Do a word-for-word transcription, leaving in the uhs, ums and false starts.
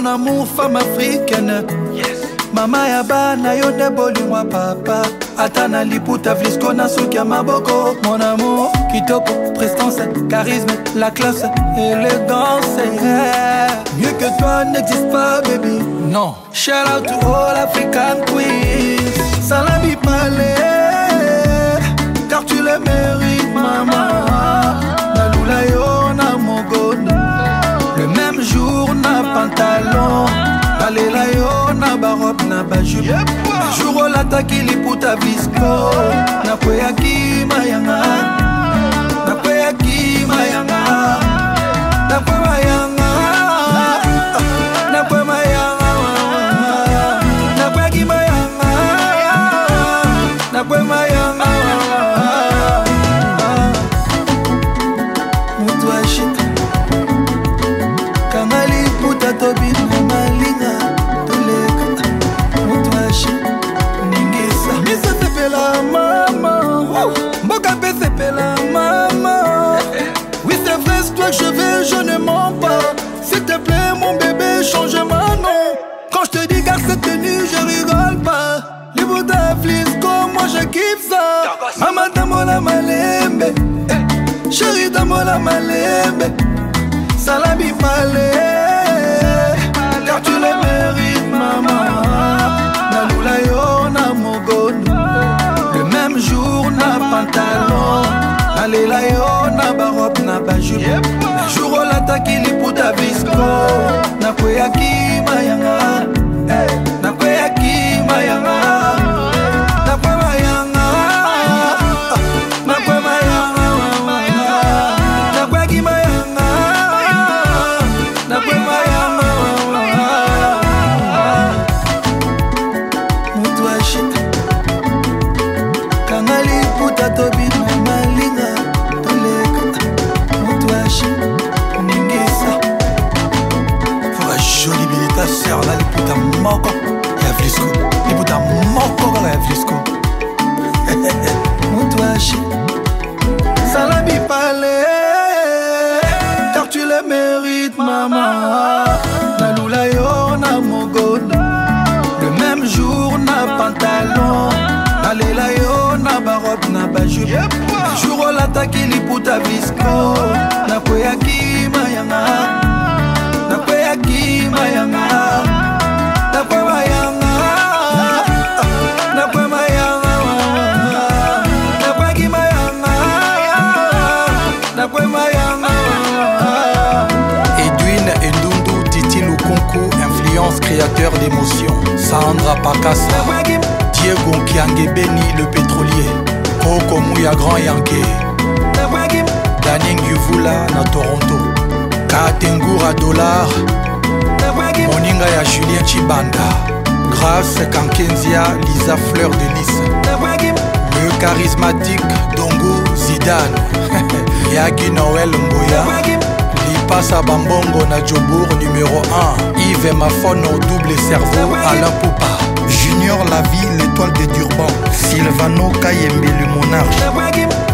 Mon amour, femme africaine. Mama ya bana yo ne bolingwa papa. Atana liputa vlisco na suki ya maboko. Mon amour, kitoko, prestance, charisme, la classe, élégance, yeah. Mieux que toi n'existe pas, baby. Non. Shout out to all African queens. Salami palais, car tu le mérites, maman. Nalula yo na mogoni. Le même jour na pantalon. Alela yo na barobe na bajupe. Jour olataki liputa visco. Na kweyaki mayanga. Na kweyaki mayanga. Na kwe mayanga. Na kwe mayanga. Na kweyaki mayanga. Na kwe mayanga. Mutu ashita kanga liputa tobi na malinga. Oui c'est vrai, c'est toi que je veux, je ne mens pas. S'il te plaît mon bébé, change mon nom. Quand je te dis garde cette tenue, je rigole pas. Les bouts d'Aflisco, moi je kiffe ça. Maman damola malembe, chérie damola malembe. Salami malé, car tu le mérites maman. Nalula yo na mogoni. Le même jour na pantalon. Alela yo na barobe na bajupe. Le jour olataki liputa visco. Na kweyaki mayanga. Na kweyaki mayanga. Na kwe mayanga. Na kwe mayanga. Na kweyaki mayanga. Na kwe mayanga. Mutu ashita kanga liputa tobi na malinga. Jolie bilita sœur là, les puta moko ya Vlisco, les puta moko la ya Vlisco. Moutouachi, salami palais, car tu le mérites maman. Nalula yo na mogoni, le même jour na pantalon. Nalela yo na barobe na bajupe. Le jour olataki liputa visco. Na kweyaki mayanga. Na kweyaki mayanga. Na kwe mayanga. Na kwe mayanga. Na kweyaki mayanga. Na kwe mayanga. Edwin Endundu Titi Lukunku, influence créateur d'émotions. Sandra Pakassa, Diego Kiange Beni le pétrolier. Koko Mouya Grand Yanké, Daniel Yuvula na Toronto. Katengura Dollar, Moninga ya Julien Chibanda, Grace Kankenzia, Lisa Fleur de Lys, le charismatique Dongo Zidane, Yaki Noël Mboya, Lipasa Bambongo na Djobour numéro un, Yves Mafono double cerveau, Alain Poupa, Junior La Vie, l'étoile de Durban, Sylvano Kayembe le monarque.